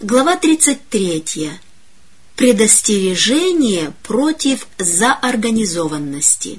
Глава 33. Предостережение против заорганизованности.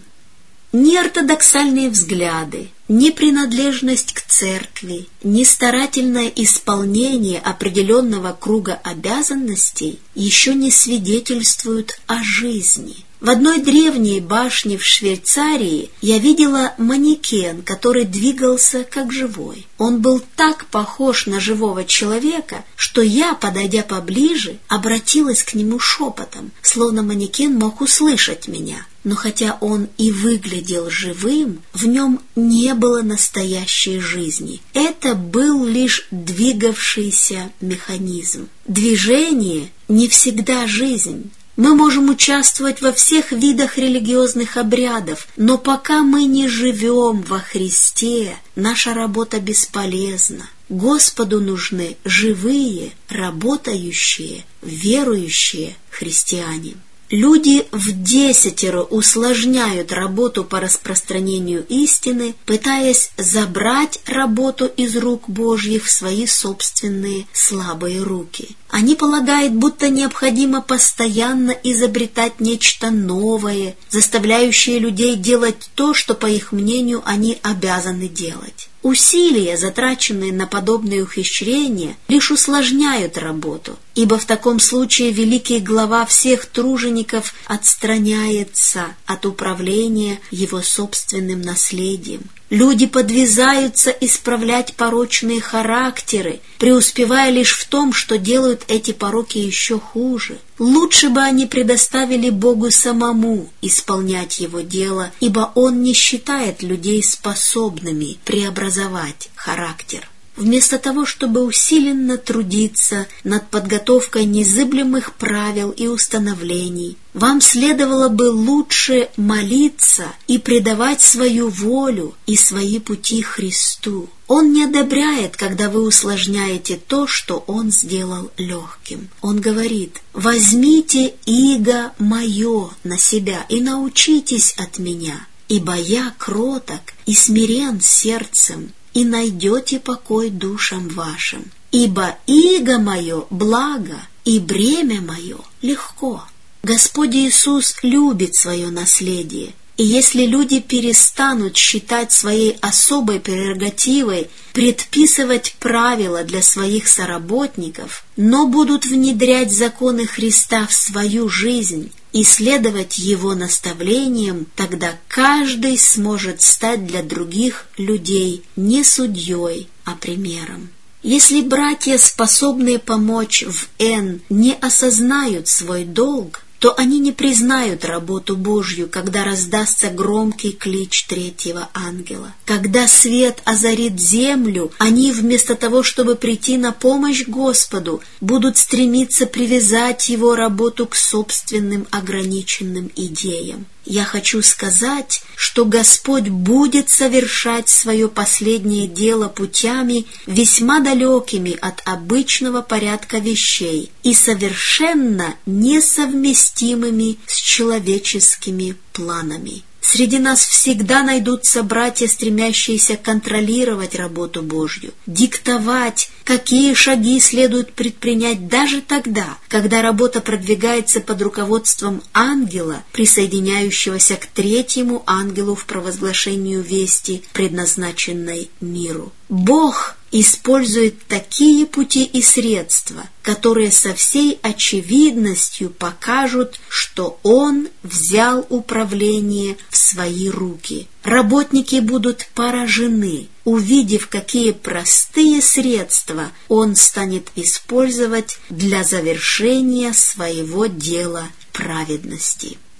Ни ортодоксальные взгляды, ни принадлежность к церкви, ни старательное исполнение определенного круга обязанностей еще не свидетельствуют о жизни. В одной древней башне в Швейцарии я видела манекен, который двигался как живой. Он был так похож на живого человека, что я, подойдя поближе, обратилась к нему шепотом, словно манекен мог услышать меня. Но хотя он и выглядел живым, в нем не было настоящей жизни. Это был лишь двигавшийся механизм. Движение не всегда жизнь. Мы можем участвовать во всех видах религиозных обрядов, но пока мы не живем во Христе, наша работа бесполезна. Господу нужны живые, работающие, верующие христиане. Люди вдесятеро усложняют работу по распространению истины, пытаясь забрать работу из рук Божьих в свои собственные слабые руки. Они полагают, будто необходимо постоянно изобретать нечто новое, заставляющее людей делать то, что, по их мнению, они обязаны делать. Усилия, затраченные на подобные ухищрения, лишь усложняют работу, ибо в таком случае великий глава всех тружеников отстраняется от управления его собственным наследием. Люди подвязаются исправлять порочные характеры, преуспевая лишь в том, что делают эти пороки еще хуже. Лучше бы они предоставили Богу самому исполнять его дело, ибо Он не считает людей способными преобразовать характер. Вместо того, чтобы усиленно трудиться над подготовкой незыблемых правил и установлений, вам следовало бы лучше молиться и предавать свою волю и свои пути Христу. Он не одобряет, когда вы усложняете то, что Он сделал легким. Он говорит: «Возьмите иго мое на себя и научитесь от меня, ибо я кроток и смирен сердцем, и найдете покой душам вашим. Ибо иго мое благо, и бремя мое легко». Господь Иисус любит свое наследие, и если люди перестанут считать своей особой прерогативой предписывать правила для своих соработников, но будут внедрять законы Христа в свою жизнь и следовать Его наставлениям, тогда каждый сможет стать для других людей не судьей, а примером. Если братья, способные помочь в Н, не осознают свой долг, то они не признают работу Божью, когда раздастся громкий клич третьего ангела. Когда свет озарит землю, они вместо того, чтобы прийти на помощь Господу, будут стремиться привязать Его работу к собственным ограниченным идеям. Я хочу сказать, что Господь будет совершать свое последнее дело путями, весьма далекими от обычного порядка вещей и совершенно несовместимыми с человеческими планами. Среди нас всегда найдутся братья, стремящиеся контролировать работу Божью, диктовать, какие шаги следует предпринять даже тогда, когда работа продвигается под руководством ангела, присоединяющегося к третьему ангелу в провозглашению вести, предназначенной миру. Бог использует такие пути и средства, которые со всей очевидностью покажут, что Он взял управление в свои руки. Работники будут поражены, увидев, какие простые средства Он станет использовать для завершения своего дела праведности.